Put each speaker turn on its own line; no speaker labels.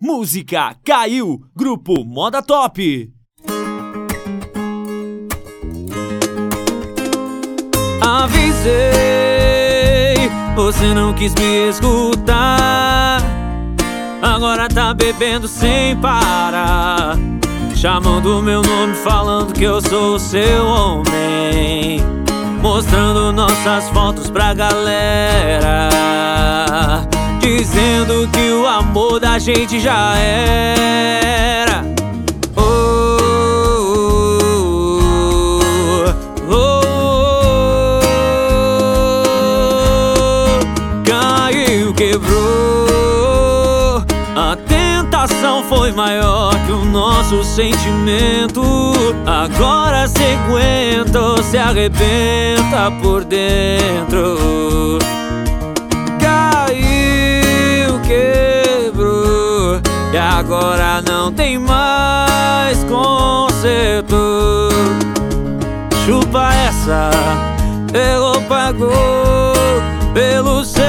Música caiu, grupo Moda Top.
Avisei, você não quis me escutar. Agora tá bebendo sem parar, chamando meu nome, falando que eu sou o seu homem, mostrando nossas fotos pra galera, dizendo que o amor da gente já era. Caiu, quebrou, a tentação foi maior que o nosso sentimento. Agora cê aguenta ou se arrebenta por dentro. Caiu, quebrou, e agora não tem mais conserto. Chupa essa, errou, pagou pelo seu